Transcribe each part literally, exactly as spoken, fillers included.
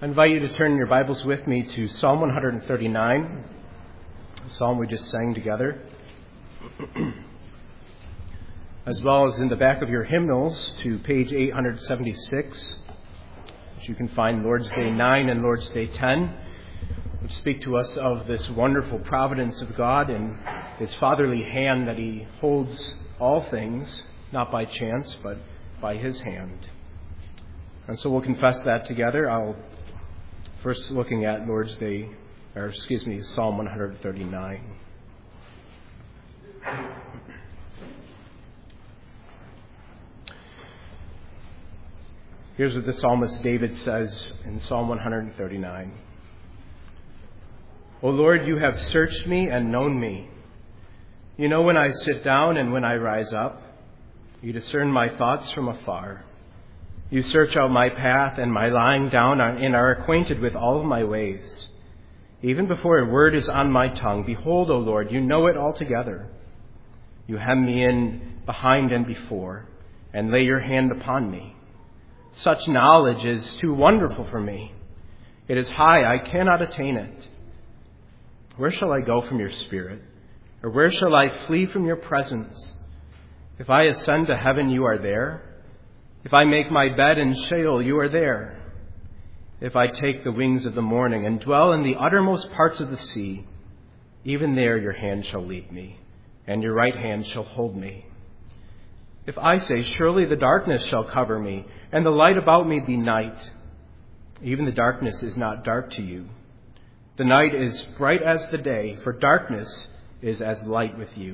I invite you to turn your Bibles with me to Psalm one thirty-nine, a psalm we just sang together, as well as in the back of your hymnals to page eight seventy-six, which you can find Lord's Day nine and Lord's Day ten, which speak to us of this wonderful providence of God and His fatherly hand that He holds all things, not by chance, but by His hand. And so we'll confess that together. I'll first looking at Lord's Day, or excuse me, Psalm one thirty-nine. Here's what the psalmist David says in Psalm one thirty-nine. O Lord, you have searched me and known me. You know when I sit down and when I rise up. You discern my thoughts from afar. You search out my path and my lying down and are acquainted with all of my ways. Even before a word is on my tongue, behold, O Lord, you know it altogether. You hem me in behind and before, and lay your hand upon me. Such knowledge is too wonderful for me. It is high, I cannot attain it. Where shall I go from your spirit? Or where shall I flee from your presence? If I ascend to heaven, you are there. If I make my bed in Sheol, you are there. If I take the wings of the morning and dwell in the uttermost parts of the sea, even there your hand shall lead me, and your right hand shall hold me. If I say, surely the darkness shall cover me, and the light about me be night, even the darkness is not dark to you. The night is bright as the day, for darkness is as light with you.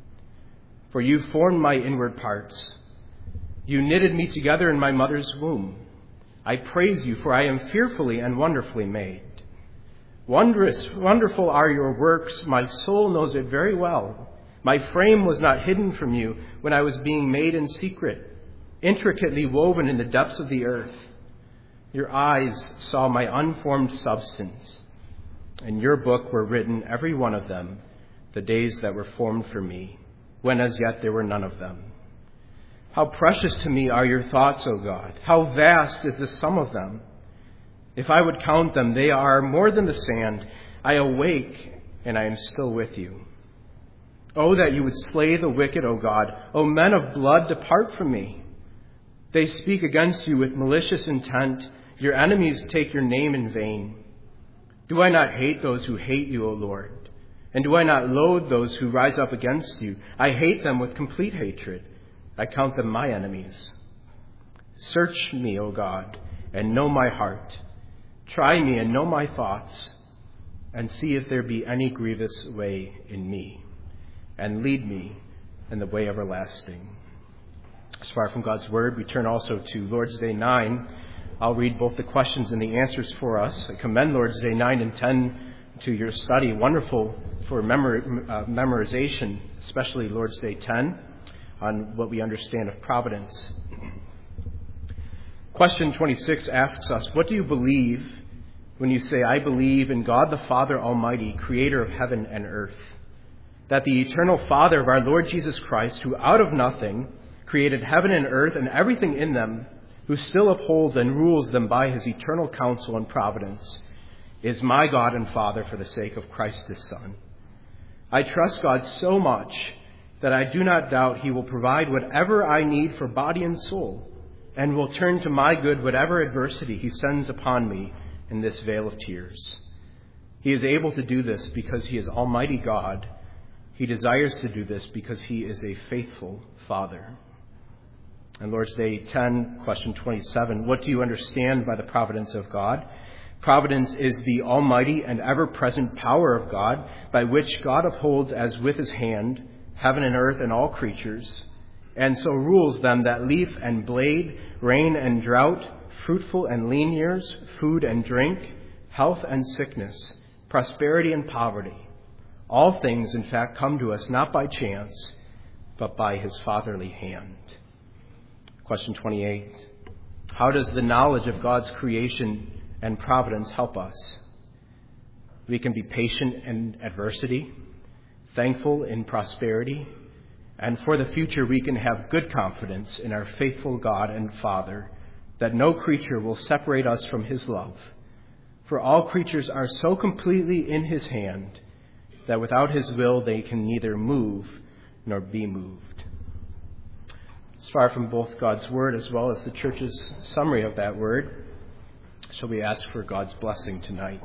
For you formed my inward parts. You knitted me together in my mother's womb. I praise you, for I am fearfully and wonderfully made. Wondrous, wonderful are your works. My soul knows it very well. My frame was not hidden from you when I was being made in secret, intricately woven in the depths of the earth. Your eyes saw my unformed substance. In your book were written, every one of them, the days that were formed for me, when as yet there were none of them. How precious to me are your thoughts, O God. How vast is the sum of them. If I would count them, they are more than the sand. I awake, and I am still with you. Oh, that you would slay the wicked, O God. O men of blood, depart from me. They speak against you with malicious intent. Your enemies take your name in vain. Do I not hate those who hate you, O Lord? And do I not loathe those who rise up against you? I hate them with complete hatred. I count them my enemies. Search me, O God, and know my heart. Try me and know my thoughts, and see if there be any grievous way in me, and lead me in the way everlasting. As far from God's word, we turn also to Lord's Day nine. I'll read both the questions and the answers for us. I commend Lord's Day nine and ten to your study. Wonderful for memor- uh, memorization, especially Lord's Day ten. On what we understand of providence. Question twenty-six asks us, what do you believe when you say, I believe in God the Father Almighty, creator of heaven and earth, that the eternal Father of our Lord Jesus Christ, who out of nothing created heaven and earth and everything in them, who still upholds and rules them by his eternal counsel and providence, is my God and Father for the sake of Christ his Son. I trust God so much that I do not doubt he will provide whatever I need for body and soul, and will turn to my good whatever adversity he sends upon me in this vale of tears. He is able to do this because he is Almighty God. He desires to do this because he is a faithful Father. And Lord's Day ten, question twenty-seven, what do you understand by the providence of God? Providence is the almighty and ever-present power of God, by which God upholds as with his hand heaven and earth and all creatures, and so rules them that leaf and blade, rain and drought, fruitful and lean years, food and drink, health and sickness, prosperity and poverty. All things, in fact, come to us not by chance, but by his fatherly hand. Question twenty-eight. How does the knowledge of God's creation and providence help us? We can be patient in adversity, thankful in prosperity, and for the future we can have good confidence in our faithful God and Father that no creature will separate us from his love, For all creatures are so completely in his hand that without his will they can neither move nor be moved. It's far from both God's word as well as the church's summary of that word. Shall we ask for God's blessing tonight?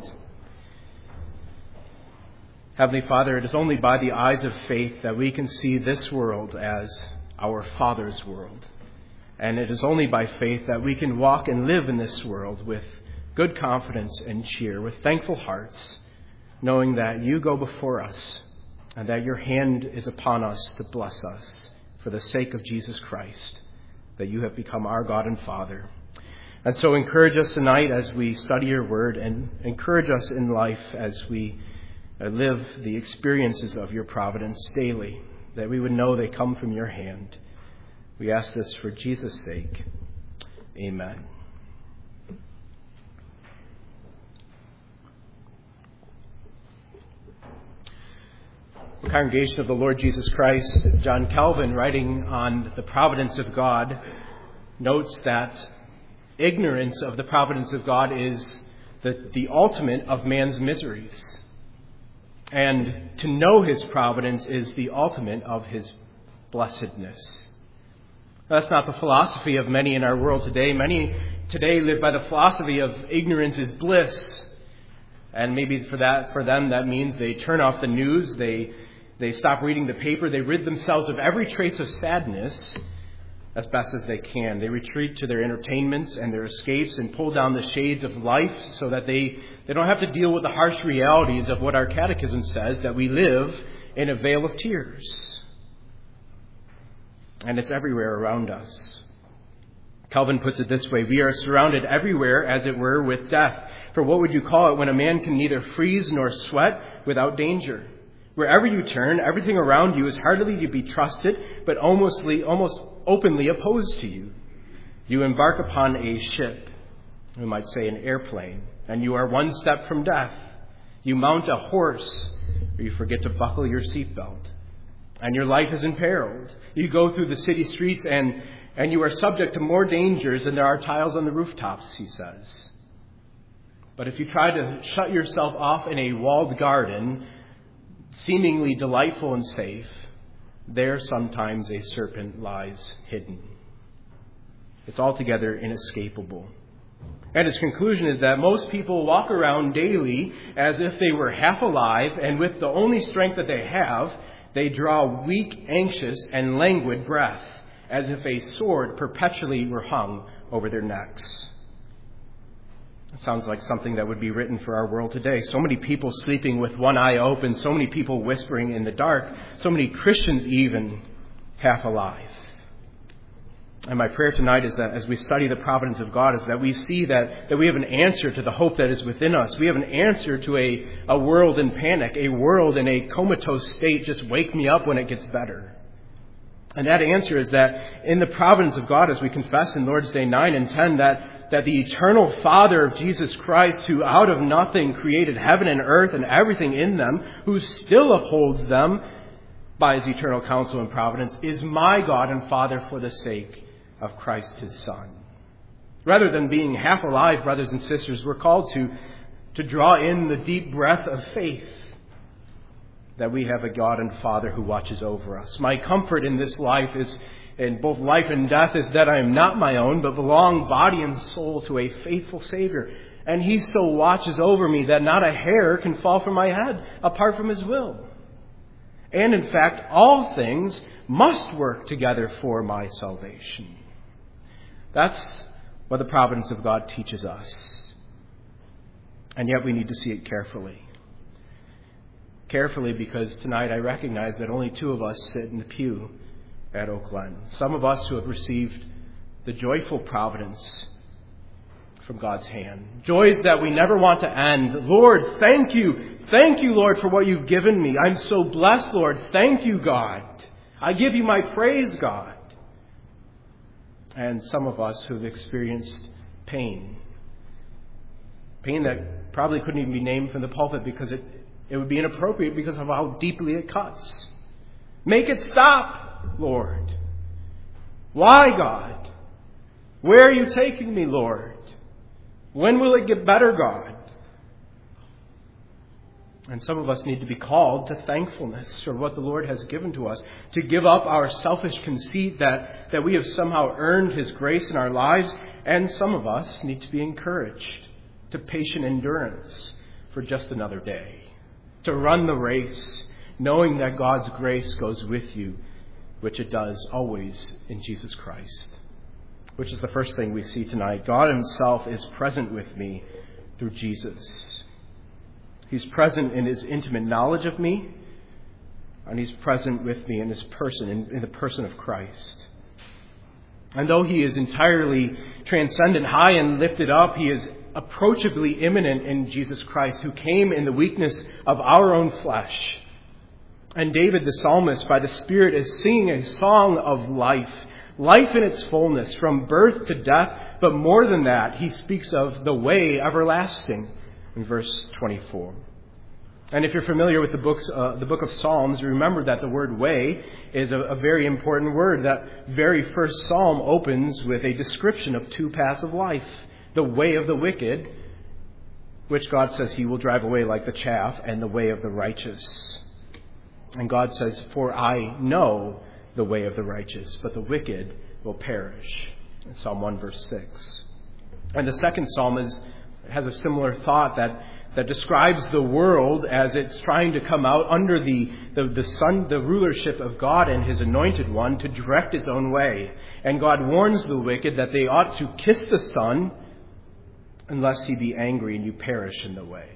Heavenly Father, it is only by the eyes of faith that we can see this world as our Father's world. And it is only by faith that we can walk and live in this world with good confidence and cheer, with thankful hearts, knowing that you go before us and that your hand is upon us to bless us for the sake of Jesus Christ, that you have become our God and Father. And so encourage us tonight as we study your word, and encourage us in life as we live the experiences of your providence daily, that we would know they come from your hand. We ask this for Jesus' sake. Amen. The Congregation of the Lord Jesus Christ, John Calvin, writing on the providence of God, notes that ignorance of the providence of God is the, the ultimate of man's miseries. And to know his providence is the ultimate of his blessedness. That's not the philosophy of many in our world today. Many today live by the philosophy of ignorance is bliss. And maybe for that, for them, that means they turn off the news, they they stop reading the paper, they rid themselves of every trace of sadness as best as they can. They retreat to their entertainments and their escapes and pull down the shades of life so that they, they don't have to deal with the harsh realities of what our catechism says, that we live in a vale of tears. And it's everywhere around us. Calvin puts it this way: we are surrounded everywhere, as it were, with death. For what would you call it when a man can neither freeze nor sweat without danger? Wherever you turn, everything around you is hardly to be trusted, but almost, almost openly opposed to you. You embark upon a ship, we might say an airplane, and you are one step from death. You mount a horse, or you forget to buckle your seatbelt, and your life is imperiled. You go through the city streets, and, and you are subject to more dangers than there are tiles on the rooftops, he says. But if you try to shut yourself off in a walled garden, seemingly delightful and safe, there sometimes a serpent lies hidden. It's altogether inescapable. And his conclusion is that most people walk around daily as if they were half alive, and with the only strength that they have, they draw weak, anxious, and languid breath, as if a sword perpetually were hung over their necks. It sounds like something that would be written for our world today. So many people sleeping with one eye open, so many people whispering in the dark, so many Christians even half alive. And my prayer tonight is that as we study the providence of God, is that we see that, that we have an answer to the hope that is within us. We have an answer to a, a world in panic, a world in a comatose state. Just wake me up when it gets better. And that answer is that in the providence of God, as we confess in Lord's Day nine and ten, that that the eternal Father of Jesus Christ, who out of nothing created heaven and earth and everything in them, who still upholds them by his eternal counsel and providence, is my God and Father for the sake of Christ his Son. Rather than being half alive, brothers and sisters, we're called to, to draw in the deep breath of faith that we have a God and Father who watches over us. My comfort in this life is in both life and death is that I am not my own, but belong body and soul to a faithful Savior. And he so watches over me that not a hair can fall from my head apart from his will. And in fact, all things must work together for my salvation. That's what the providence of God teaches us. And yet we need to see it carefully. Carefully, because tonight I recognize that only two of us sit in the pew at Oak Glen. Some of us who have received the joyful providence from God's hand. Joys that we never want to end. Lord, thank you. Thank you, Lord, for what you've given me. I'm so blessed, Lord. Thank you, God. I give you my praise, God. And some of us who have experienced pain. Pain that probably couldn't even be named from the pulpit because it, it would be inappropriate because of how deeply it cuts. Make it stop, Lord. Why, God? Where are you taking me, Lord? When will it get better, God? And some of us need to be called to thankfulness for what the Lord has given to us, to give up our selfish conceit that, that we have somehow earned His grace in our lives. And some of us need to be encouraged to patient endurance for just another day, to run the race, knowing that God's grace goes with you, which it does always in Jesus Christ. Which is the first thing we see tonight. God Himself is present with me through Jesus. He's present in His intimate knowledge of me, and He's present with me in His person, in, in the person of Christ. And though He is entirely transcendent, high and lifted up, He is approachably immanent in Jesus Christ, who came in the weakness of our own flesh. And David the psalmist, by the Spirit, is singing a song of life, life in its fullness, from birth to death. But more than that, he speaks of the way everlasting in verse twenty-four. And if you're familiar with the books, uh, the book of Psalms, remember that the word way is a, a very important word. That very first psalm opens with a description of two paths of life. The way of the wicked, which God says He will drive away like the chaff, and the way of the righteous. And God says, for I know the way of the righteous, but the wicked will perish. In Psalm one verse six. And the second psalm is, has a similar thought that, that describes the world as it's trying to come out under the, the, the son, the rulership of God and His anointed one to direct its own way. And God warns the wicked that they ought to kiss the Son unless He be angry and you perish in the way.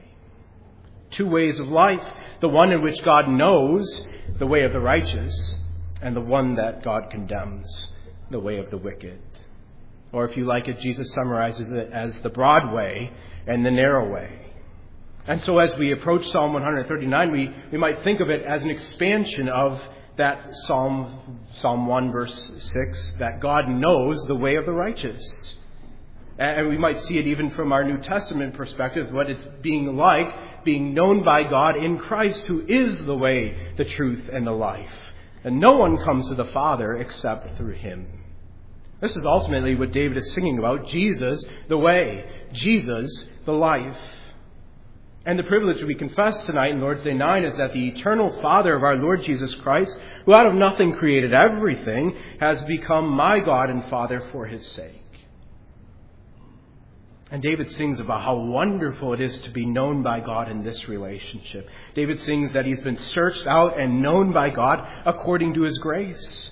Two ways of life. The one in which God knows, the way of the righteous, and the one that God condemns, the way of the wicked. Or if you like it, Jesus summarizes it as the broad way and the narrow way. And so as we approach Psalm one thirty-nine, we, we might think of it as an expansion of that Psalm, Psalm one verse six, that God knows the way of the righteous. And we might see it even from our New Testament perspective, what it's being like, being known by God in Christ, who is the way, the truth, and the life. And no one comes to the Father except through Him. This is ultimately what David is singing about. Jesus, the way. Jesus, the life. And the privilege we confess tonight in Lord's Day nine is that the eternal Father of our Lord Jesus Christ, who out of nothing created everything, has become my God and Father for His sake. And David sings about how wonderful it is to be known by God in this relationship. David sings that he's been searched out and known by God according to His grace.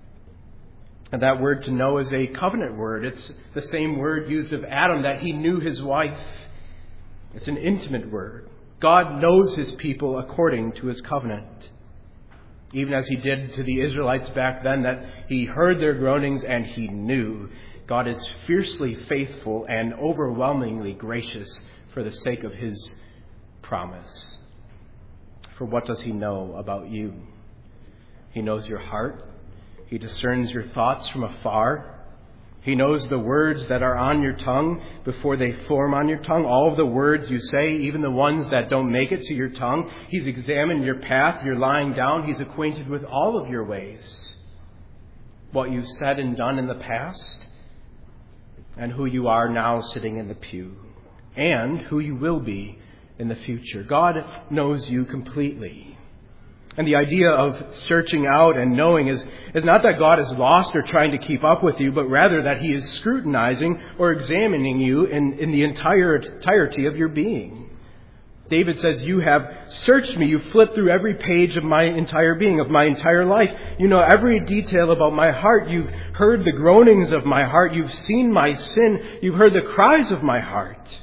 And that word to know is a covenant word. It's the same word used of Adam, that he knew his wife. It's an intimate word. God knows His people according to His covenant. Even as He did to the Israelites back then, that He heard their groanings and He knew. God is fiercely faithful and overwhelmingly gracious for the sake of His promise. For what does He know about you? He knows your heart. He discerns your thoughts from afar. He knows the words that are on your tongue before they form on your tongue. All of the words you say, even the ones that don't make it to your tongue. He's examined your path, your lying down. He's acquainted with all of your ways. What you've said and done in the past, and who you are now sitting in the pew, and who you will be in the future. God knows you completely. And the idea of searching out and knowing is, is not that God is lost or trying to keep up with you, but rather that He is scrutinizing or examining you in, in the entire entirety of your being. David says, you have searched me. You flipped through every page of my entire being, of my entire life. You know every detail about my heart. You've heard the groanings of my heart. You've seen my sin. You've heard the cries of my heart.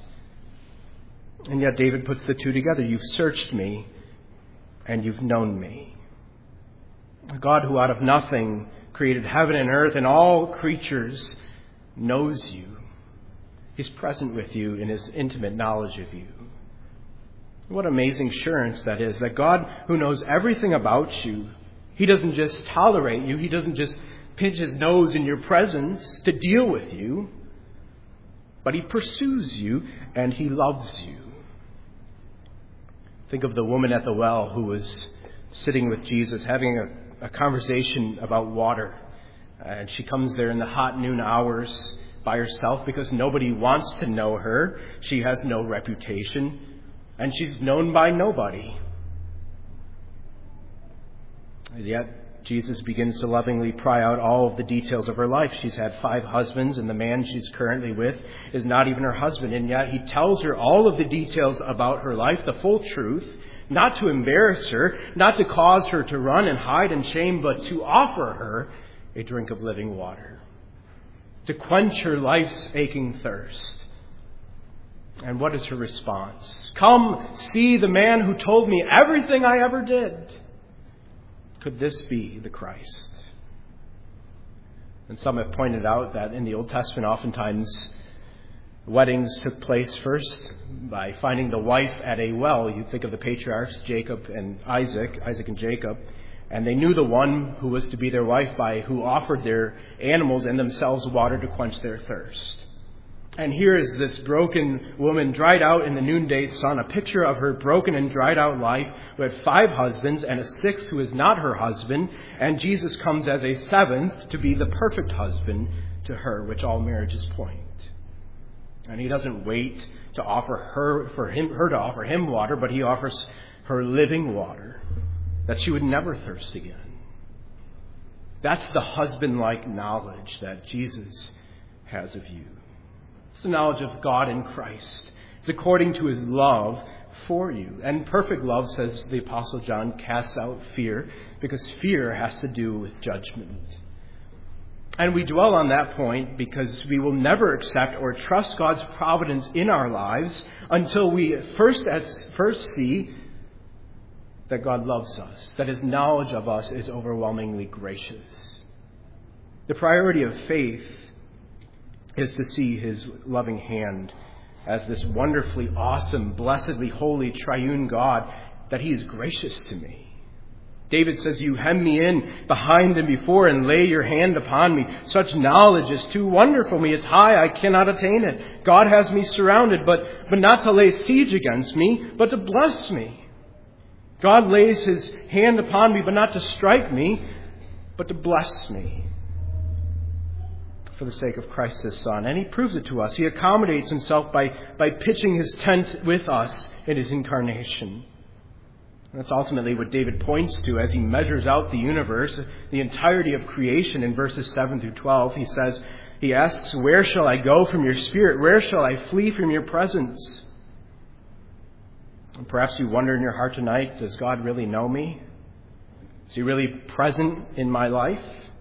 And yet David puts the two together. You've searched me and you've known me. A God who out of nothing created heaven and earth and all creatures knows you. He's present with you in His intimate knowledge of you. What amazing assurance that is, that God who knows everything about you, He doesn't just tolerate you, He doesn't just pinch His nose in your presence to deal with you, but He pursues you and He loves you. Think of the woman at the well who was sitting with Jesus having a, a conversation about water. And she comes there in the hot noon hours by herself because nobody wants to know her. She has no reputation. And she's known by nobody. And yet, Jesus begins to lovingly pry out all of the details of her life. She's had five husbands, and the man she's currently with is not even her husband. And yet, he tells her all of the details about her life, the full truth, not to embarrass her, not to cause her to run and hide in shame, but to offer her a drink of living water, to quench her life's aching thirst. And what is her response? Come, see the man who told me everything I ever did. Could this be the Christ? And some have pointed out that in the Old Testament, oftentimes weddings took place first by finding the wife at a well. You think of the patriarchs, Jacob and Isaac, Isaac and Jacob, and they knew the one who was to be their wife by who offered their animals and themselves water to quench their thirst. And here is this broken woman dried out in the noonday sun, a picture of her broken and dried out life, who had five husbands and a sixth who is not her husband. And Jesus comes as a seventh to be the perfect husband to her, which all marriages point. And he doesn't wait to offer her, for him, her to offer him water, but he offers her living water, that she would never thirst again. That's the husband-like knowledge that Jesus has of you. It's the knowledge of God in Christ. It's according to his love for you. And perfect love, says the Apostle John, casts out fear, because fear has to do with judgment. And we dwell on that point because we will never accept or trust God's providence in our lives until we first, at, first see that God loves us, that his knowledge of us is overwhelmingly gracious. The priority of faith is to see his loving hand as this wonderfully awesome, blessedly holy, triune God, that he is gracious to me. David says, you hem me in behind and before and lay your hand upon me. Such knowledge is too wonderful for me. It's high, I cannot attain it. God has me surrounded, but, but not to lay siege against me, but to bless me. God lays his hand upon me, but not to strike me, but to bless me, for the sake of Christ his Son. And he proves it to us. He accommodates himself by, by pitching his tent with us in his incarnation. And that's ultimately what David points to as he measures out the universe, the entirety of creation in verses seven through twelve. He says, he asks, where shall I go from your spirit? Where shall I flee from your presence? And perhaps you wonder in your heart tonight, does God really know me? Is he really present in my life?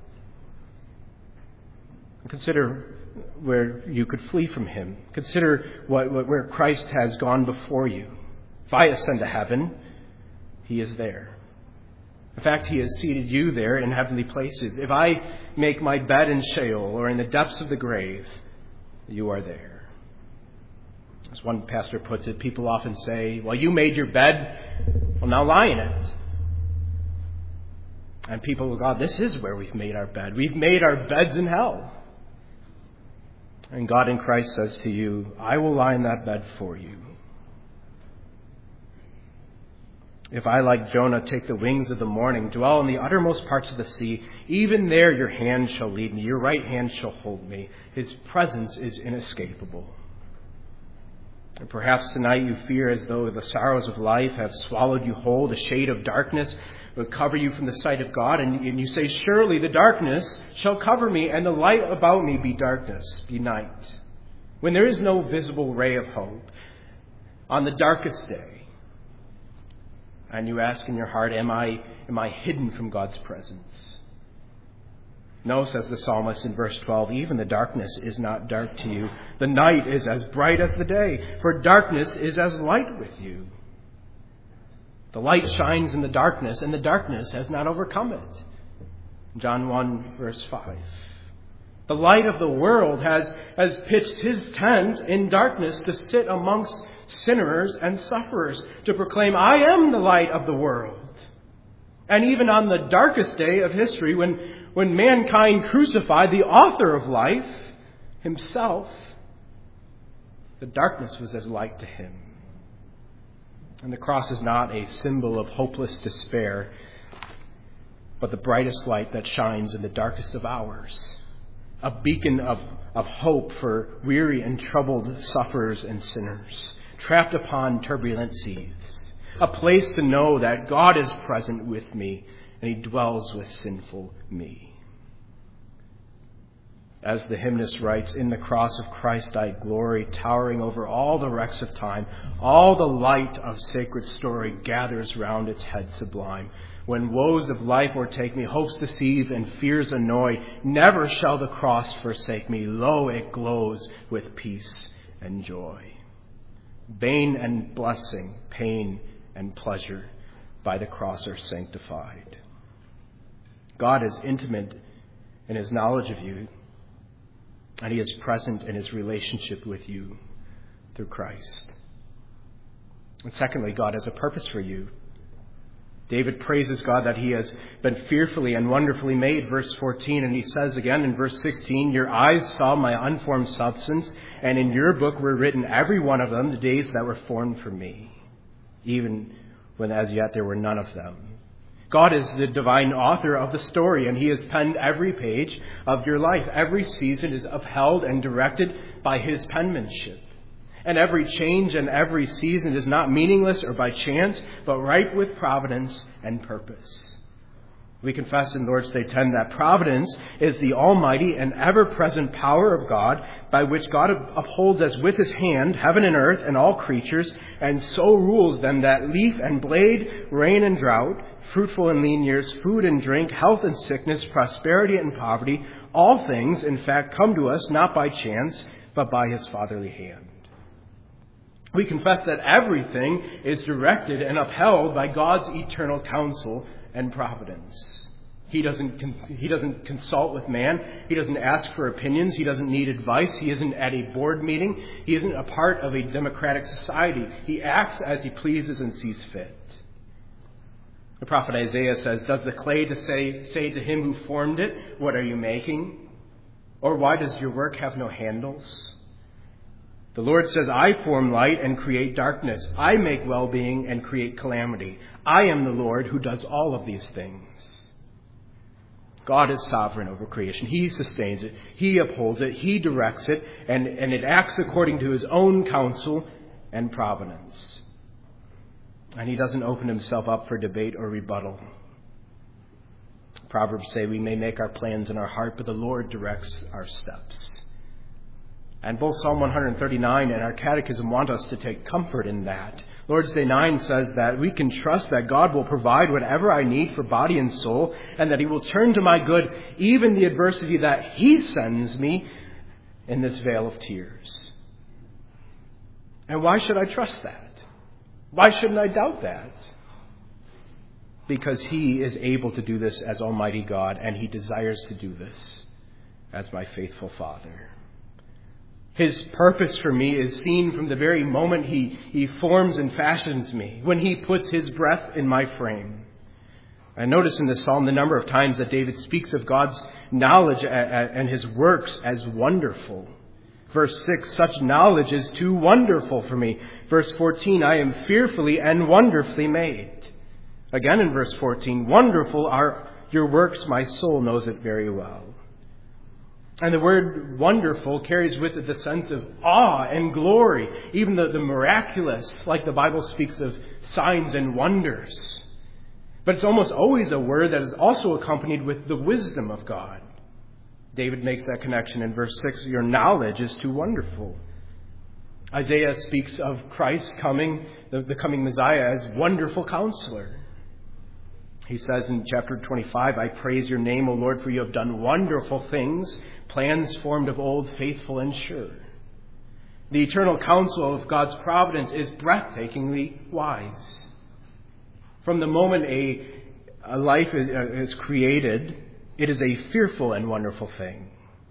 Consider where you could flee from him. Consider what, what, where Christ has gone before you. If I ascend to heaven, he is there. In fact, he has seated you there in heavenly places. If I make my bed in Sheol or in the depths of the grave, you are there. As one pastor puts it, people often say, well, you made your bed, well, now lie in it. And people go, God, this is where we've made our bed. We've made our beds in hell. And God in Christ says to you, I will lie in that bed for you. If I, like Jonah, take the wings of the morning, dwell in the uttermost parts of the sea, even there your hand shall lead me, your right hand shall hold me. His presence is inescapable. And perhaps tonight you fear as though the sorrows of life have swallowed you whole, the shade of darkness will cover you from the sight of God. And you say, surely the darkness shall cover me, and the light about me be darkness, be night. When there is no visible ray of hope on the darkest day, and you ask in your heart, am I, am I hidden from God's presence? No, says the psalmist in verse twelve, even the darkness is not dark to you. The night is as bright as the day, for darkness is as light with you. The light shines in the darkness, and the darkness has not overcome it. John one, verse five. The light of the world has, has pitched his tent in darkness to sit amongst sinners and sufferers, to proclaim, I am the light of the world. And even on the darkest day of history, when, when mankind crucified the author of life, himself, the darkness was as light to him. And the cross is not a symbol of hopeless despair, but the brightest light that shines in the darkest of hours. A beacon of, of hope for weary and troubled sufferers and sinners. trapped upon turbulent seas. A place to know that God is present with me and he dwells with sinful me. As the hymnist writes, in the cross of Christ I glory, towering over all the wrecks of time. All the light of sacred story gathers round its head sublime. When woes of life o'ertake me, hopes deceive and fears annoy, never shall the cross forsake me. Lo, it glows with peace and joy. Bane and blessing, pain and pleasure, by the cross are sanctified. God is intimate in his knowledge of you, and he is present in his relationship with you through Christ. And secondly, God has a purpose for you. David praises God that he has been fearfully and wonderfully made, verse fourteen, and he says again in verse sixteen, your eyes saw my unformed substance, and in your book were written every one of them, the days that were formed for me, even when as yet there were none of them. God is the divine author of the story, and he has penned every page of your life. Every season is upheld and directed by his penmanship. And every change and every season is not meaningless or by chance, but ripe with providence and purpose. We confess in Lord's Day ten that providence is the almighty and ever-present power of God, by which God upholds as with his hand heaven and earth and all creatures, and so rules them that leaf and blade, rain and drought, fruitful and lean years, food and drink, health and sickness, prosperity and poverty, all things, in fact, come to us not by chance, but by his fatherly hand. We confess that everything is directed and upheld by God's eternal counsel and providence. He doesn't, he doesn't consult with man. He doesn't ask for opinions. He doesn't need advice. He isn't at a board meeting. He isn't a part of a democratic society. He acts as he pleases and sees fit. The prophet Isaiah says, does the clay to say, say to him who formed it, what are you making? Or why does your work have no handles? The Lord says, I form light and create darkness. I make well-being and create calamity. I am the Lord who does all of these things. God is sovereign over creation. He sustains it. He upholds it. He directs it. And, and it acts according to his own counsel and providence. And he doesn't open himself up for debate or rebuttal. Proverbs say we may make our plans in our heart, but the Lord directs our steps. And both Psalm one thirty-nine and our catechism want us to take comfort in that. Lord's Day nine says that we can trust that God will provide whatever I need for body and soul, and that he will turn to my good even the adversity that he sends me in this vale of tears. And why should I trust that? Why shouldn't I doubt that? Because he is able to do this as Almighty God, and he desires to do this as my faithful Father. His purpose for me is seen from the very moment he, he forms and fashions me, when he puts his breath in my frame. I notice in this psalm the number of times that David speaks of God's knowledge and his works as wonderful. Verse six, such knowledge is too wonderful for me. Verse fourteen, I am fearfully and wonderfully made. Again in verse fourteen, wonderful are your works, my soul knows it very well. And the word wonderful carries with it the sense of awe and glory, even the, the miraculous, like the Bible speaks of signs and wonders. But it's almost always a word that is also accompanied with the wisdom of God. David makes that connection in verse six, your knowledge is too wonderful. Isaiah speaks of Christ coming, the, the coming Messiah, as wonderful counselor. He says in chapter twenty-five, I praise your name, O Lord, for you have done wonderful things, plans formed of old, faithful and sure. The eternal counsel of God's providence is breathtakingly wise. From the moment a, a life is, is created, it is a fearful and wonderful thing.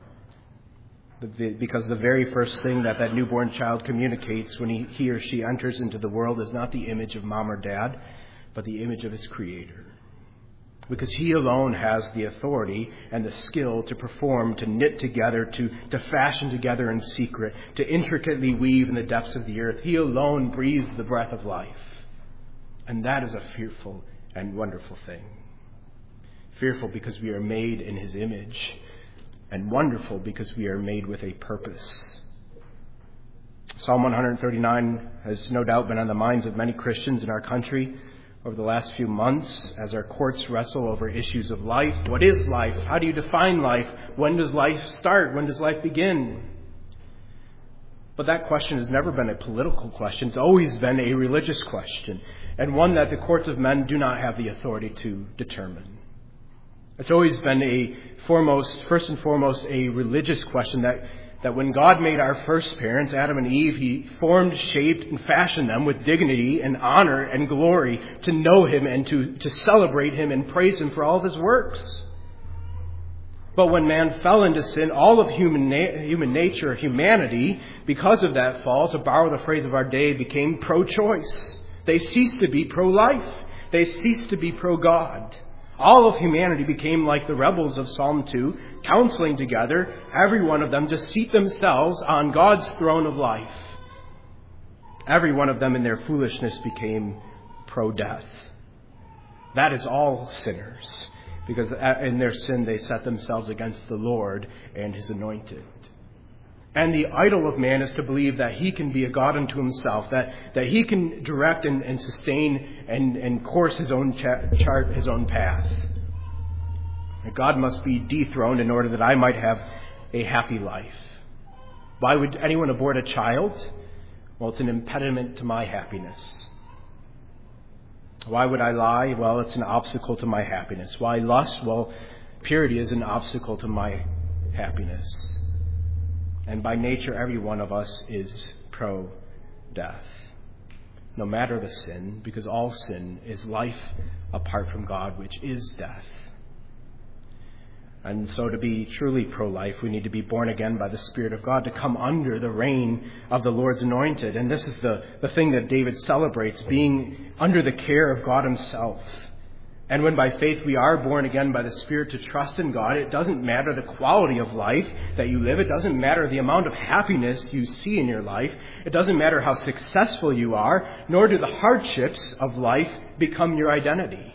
Because the very first thing that that newborn child communicates when he, he or she enters into the world is not the image of mom or dad, but the image of his Creator. Because he alone has the authority and the skill to perform, to knit together, to, to fashion together in secret, to intricately weave in the depths of the earth. He alone breathes the breath of life. And that is a fearful and wonderful thing. Fearful because we are made in his image, and wonderful because we are made with a purpose. Psalm one thirty-nine has no doubt been on the minds of many Christians in our country over the last few months as our courts wrestle over issues of life. What is life? How do you define life? When does life start? When does life begin? But that question has never been a political question. It's always been a religious question, and one that the courts of men do not have the authority to determine. It's always been a foremost, first and foremost, a religious question that That when God made our first parents, Adam and Eve, He formed, shaped, and fashioned them with dignity and honor and glory to know Him and to, to celebrate Him and praise Him for all of His works. But when man fell into sin, all of human, na- human nature, humanity, because of that fall, to borrow the phrase of our day, became pro-choice. They ceased to be pro-life. They ceased to be pro-God. All of humanity became like the rebels of Psalm two, counseling together, every one of them, to seat themselves on God's throne of life. Every one of them in their foolishness became pro-death. That is all sinners, because in their sin they set themselves against the Lord and His anointed. And the idol of man is to believe that he can be a God unto himself, that, that he can direct and, and sustain and, and course his own cha- chart, his own path. That God must be dethroned in order that I might have a happy life. Why would anyone abort a child? Well, it's an impediment to my happiness. Why would I lie? Well, it's an obstacle to my happiness. Why lust? Well, purity is an obstacle to my happiness. And by nature, every one of us is pro-death, no matter the sin, because all sin is life apart from God, which is death. And so to be truly pro-life, we need to be born again by the Spirit of God, to come under the reign of the Lord's anointed. And this is the, the thing that David celebrates, being under the care of God Himself. And when by faith we are born again by the Spirit to trust in God, it doesn't matter the quality of life that you live. It doesn't matter the amount of happiness you see in your life. It doesn't matter how successful you are, nor do the hardships of life become your identity.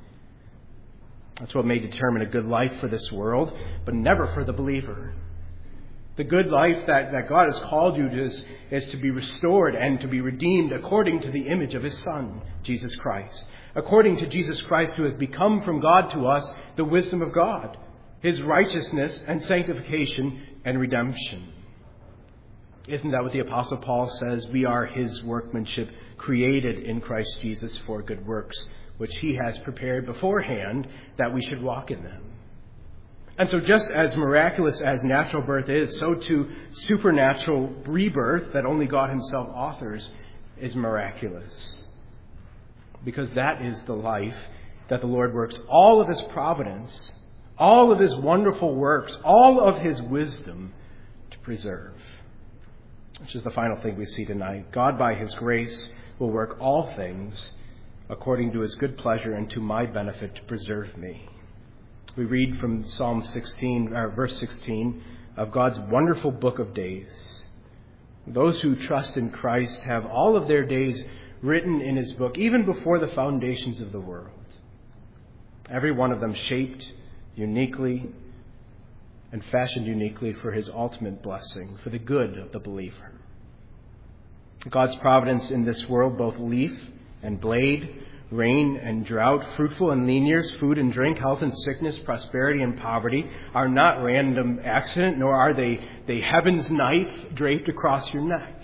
That's what may determine a good life for this world, but never for the believer. The good life that, that God has called you to is, is to be restored and to be redeemed according to the image of His Son, Jesus Christ. According to Jesus Christ, who has become from God to us the wisdom of God, His righteousness and sanctification and redemption. Isn't that what the Apostle Paul says? We are His workmanship, created in Christ Jesus for good works, which He has prepared beforehand that we should walk in them. And so just as miraculous as natural birth is, so too supernatural rebirth that only God Himself authors is miraculous. Because that is the life that the Lord works all of His providence, all of His wonderful works, all of His wisdom to preserve. Which is the final thing we see tonight. God, by His grace, will work all things according to His good pleasure and to my benefit to preserve me. We read from Psalm sixteen, or verse sixteen, of God's wonderful book of days. Those who trust in Christ have all of their days written in His book, even before the foundations of the world. Every one of them shaped uniquely and fashioned uniquely for His ultimate blessing, for the good of the believer. God's providence in this world, both leaf and blade, rain and drought, fruitful and lean years, food and drink, health and sickness, prosperity and poverty, are not random accident, nor are they the heaven's knife draped across your neck.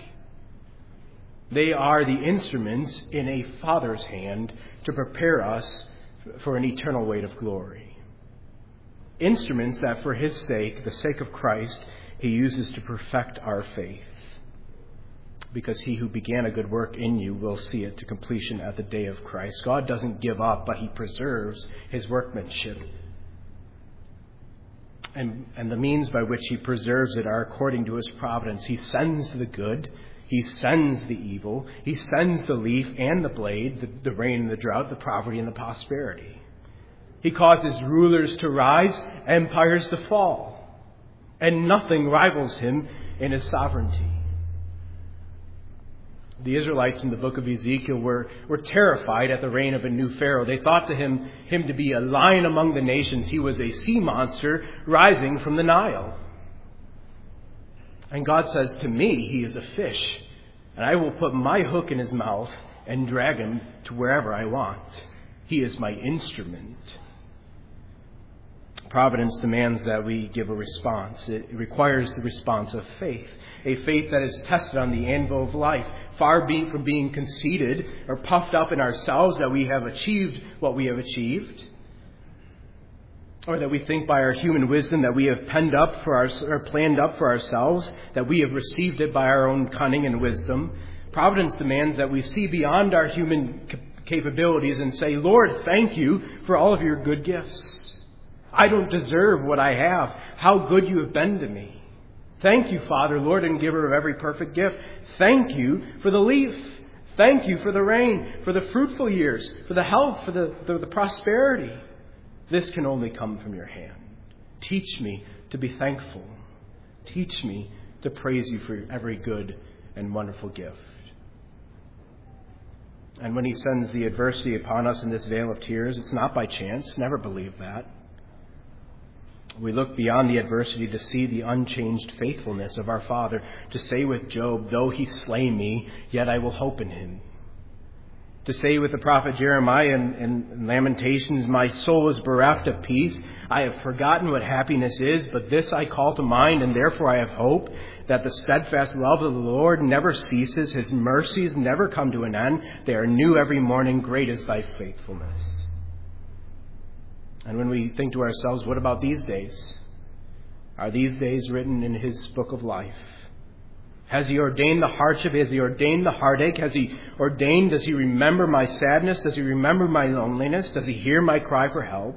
They are the instruments in a Father's hand to prepare us for an eternal weight of glory. Instruments that for His sake, the sake of Christ, He uses to perfect our faith. Because He who began a good work in you will see it to completion at the day of Christ. God doesn't give up, but He preserves His workmanship. And, and the means by which He preserves it are according to His providence. He sends the good. He sends the evil. He sends the leaf and the blade, the, the rain and the drought, the poverty and the prosperity. He causes rulers to rise, empires to fall. And nothing rivals Him in His sovereignty. The Israelites in the book of Ezekiel were, were terrified at the reign of a new Pharaoh. They thought to him, him to be a lion among the nations. He was a sea monster rising from the Nile. And God says, to me, He is a fish and I will put my hook in his mouth and drag him to wherever I want. He is my instrument. Providence demands that we give a response. It requires the response of faith, a faith that is tested on the anvil of life, far be from being conceited or puffed up in ourselves that we have achieved what we have achieved, or that we think by our human wisdom that we have penned up for our, or planned up for ourselves, that we have received it by our own cunning and wisdom. Providence demands that we see beyond our human capabilities and say, Lord, thank you for all of your good gifts. I don't deserve what I have. How good you have been to me. Thank you, Father, Lord, and giver of every perfect gift. Thank you for the leaf. Thank you for the rain, for the fruitful years, for the health, for the, the, the prosperity. This can only come from your hand. Teach me to be thankful. Teach me to praise you for every good and wonderful gift. And when he sends the adversity upon us in this vale of tears, it's not by chance. Never believe that. We look beyond the adversity to see the unchanged faithfulness of our Father, to say with Job, though he slay me, yet I will hope in him. To say with the prophet Jeremiah in, in Lamentations, my soul is bereft of peace. I have forgotten what happiness is, but this I call to mind, and therefore I have hope that the steadfast love of the Lord never ceases. His mercies never come to an end. They are new every morning. Great is thy faithfulness. And when we think to ourselves, what about these days? Are these days written in his book of life? Has he ordained the hardship? Has he ordained the heartache? Has he ordained, does he remember my sadness? Does he remember my loneliness? Does he hear my cry for help?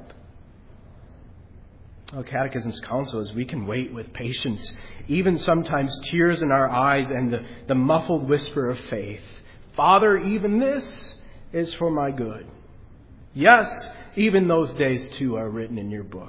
Well, Catechism's counsel is we can wait with patience, even sometimes tears in our eyes and the, the muffled whisper of faith. Father, even this is for my good. Yes, even those days too are written in your book.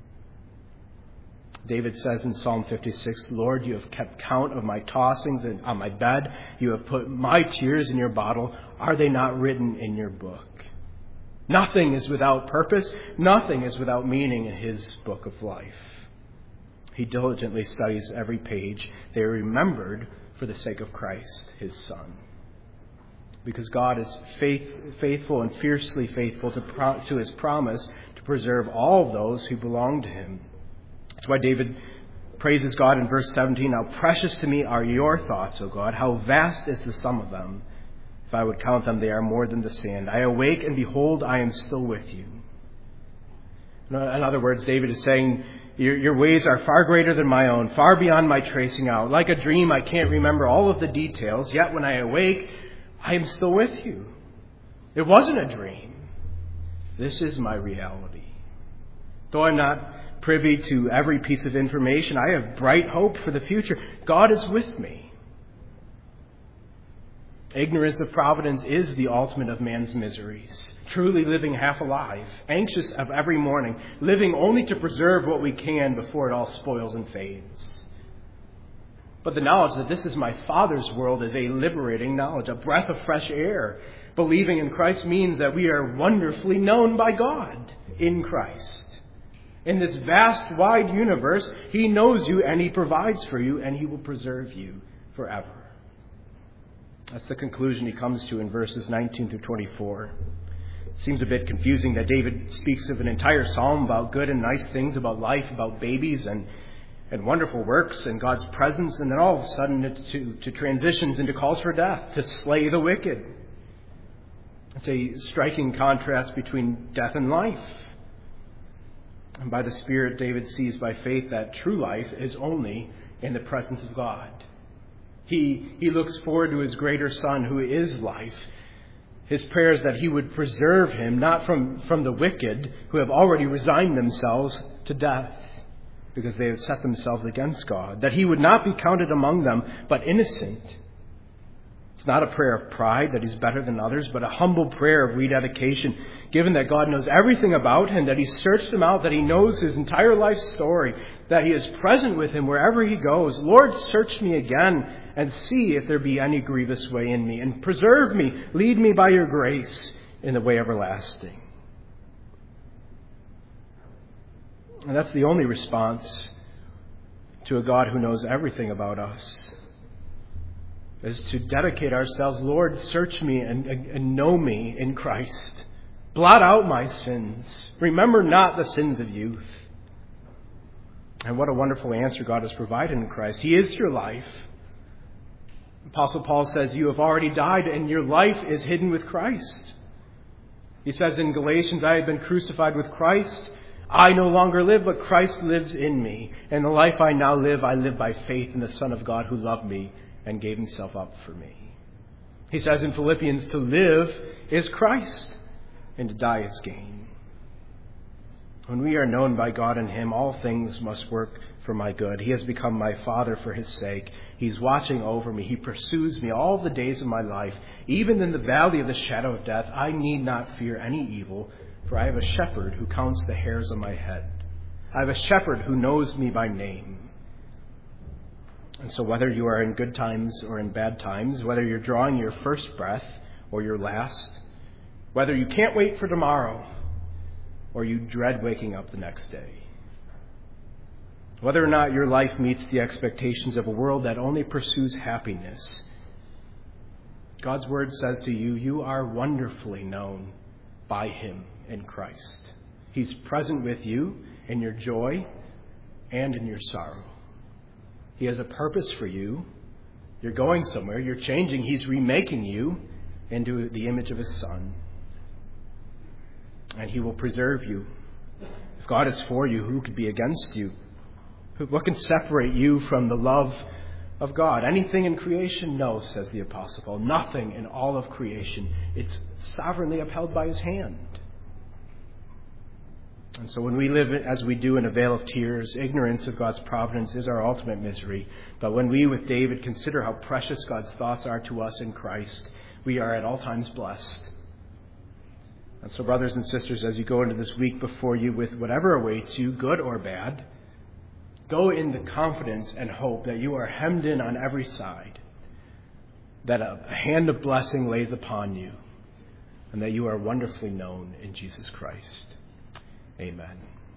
David says in Psalm fifty-six, Lord, you have kept count of my tossings and on my bed. You have put my tears in your bottle. Are they not written in your book? Nothing is without purpose. Nothing is without meaning in his book of life. He diligently studies every page. They are remembered for the sake of Christ, his Son. Because God is faith, faithful and fiercely faithful to, pro, to his promise to preserve all of those who belong to him. That's why David praises God in verse seventeen. How precious to me are your thoughts, O God. How vast is the sum of them. If I would count them, they are more than the sand. I awake and behold, I am still with you. In other words, David is saying, your, your ways are far greater than my own, far beyond my tracing out. Like a dream, I can't remember all of the details. Yet when I awake, I am still with you. It wasn't a dream. This is my reality. Though I'm not privy to every piece of information, I have bright hope for the future. God is with me. Ignorance of providence is the ultimate of man's miseries. Truly living half alive, anxious of every morning, living only to preserve what we can before it all spoils and fades. But the knowledge that this is my Father's world is a liberating knowledge, a breath of fresh air. Believing in Christ means that we are wonderfully known by God in Christ. In this vast, wide universe, he knows you and he provides for you and he will preserve you forever. That's the conclusion he comes to in verses nineteen through twenty-four. It seems a bit confusing that David speaks of an entire psalm about good and nice things, about life, about babies and and wonderful works and God's presence, and then all of a sudden it to, to transitions into calls for death, to slay the wicked. It's a striking contrast between death and life. And by the Spirit, David sees by faith that true life is only in the presence of God. He, he looks forward to his greater Son who is life. His prayer is that he would preserve him, not from, from the wicked who have already resigned themselves to death because they have set themselves against God. That he would not be counted among them, but innocent. It's not a prayer of pride that he's better than others, but a humble prayer of rededication, given that God knows everything about him, that he searched him out, that he knows his entire life story, that he is present with him wherever he goes. Lord, search me again and see if there be any grievous way in me, and preserve me, lead me by your grace in the way everlasting. And that's the only response to a God who knows everything about us. is to dedicate ourselves. Lord, search me and, and know me in Christ. Blot out my sins. Remember not the sins of youth. And what a wonderful answer God has provided in Christ. He is your life. Apostle Paul says, you have already died and your life is hidden with Christ. He says in Galatians, I have been crucified with Christ. I no longer live, but Christ lives in me. And the life I now live, I live by faith in the Son of God who loved me and gave himself up for me. He says in Philippians, to live is Christ, and to die is gain. When we are known by God in him, all things must work for my good. He has become my Father for his sake. He's watching over me. He pursues me all the days of my life. Even in the valley of the shadow of death, I need not fear any evil, for I have a shepherd who counts the hairs on my head. I have a shepherd who knows me by name. And so whether you are in good times or in bad times, whether you're drawing your first breath or your last, whether you can't wait for tomorrow or you dread waking up the next day, whether or not your life meets the expectations of a world that only pursues happiness, God's word says to you, you are wonderfully known by him in Christ. He's present with you in your joy and in your sorrow. He has a purpose for you. You're going somewhere. You're changing. He's remaking you into the image of his Son. And he will preserve you. If God is for you, who could be against you? What can separate you from the love of God? Anything in creation? No, says the Apostle Paul. Nothing in all of creation. It's sovereignly upheld by his hand. And so when we live as we do in a vale of tears, ignorance of God's providence is our ultimate misery. But when we, with David, consider how precious God's thoughts are to us in Christ, we are at all times blessed. And so, brothers and sisters, as you go into this week before you with whatever awaits you, good or bad, go in the confidence and hope that you are hemmed in on every side, that a hand of blessing lays upon you, and that you are wonderfully known in Jesus Christ. Amen.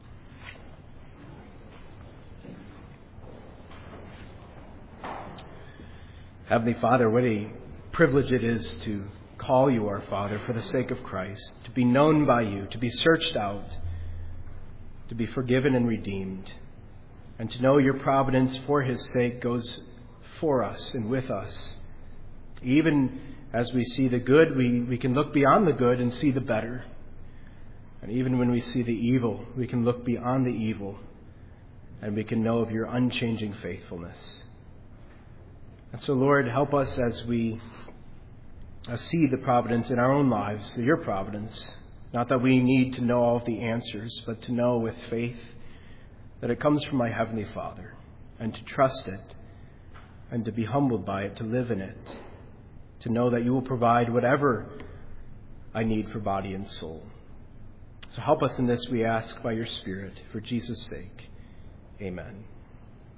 Heavenly Father, what a privilege it is to call you our Father for the sake of Christ, to be known by you, to be searched out, to be forgiven and redeemed, and to know your providence for his sake goes for us and with us. Even as we see the good, we, we can look beyond the good and see the better. And even when we see the evil, we can look beyond the evil and we can know of your unchanging faithfulness. And so, Lord, help us as we uh, see the providence in our own lives, your providence. Not that we need to know all of the answers, but to know with faith that it comes from my Heavenly Father, and to trust it, and to be humbled by it, to live in it, to know that you will provide whatever I need for body and soul. So help us in this, we ask, by your Spirit, for Jesus' sake. Amen.